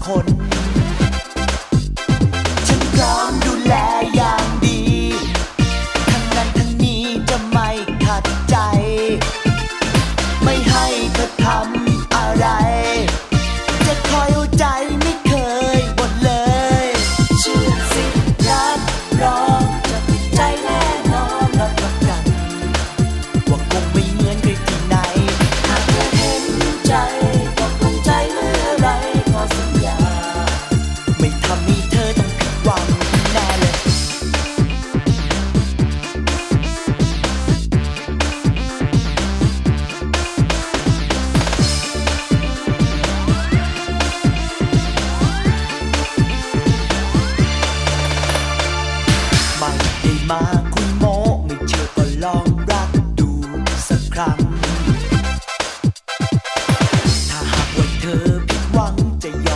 คนฉันพร้อมดูแลอย่างดีทั้งนั้นทั้งนี้จะไม่ขัดใจไม่ให้เธอทำอะไรจะคอยเอาใจไม่เคยบ่นเลยเชื่อสิรับรองจะติดใจแน่นอนรับประกันว่าคงไม่เหมือนใครที่ไหนหากเธอเห็นใจก็คงใจเมื่อไรขอสัญญาไม่ทำให้เธอต้องผิดหวังแน่เลยไม่ได้มาคุยโม้ไม่เชื่อก็ลองรักดูสักครั้งถ้าหากว่าเธอผิดหวังจะย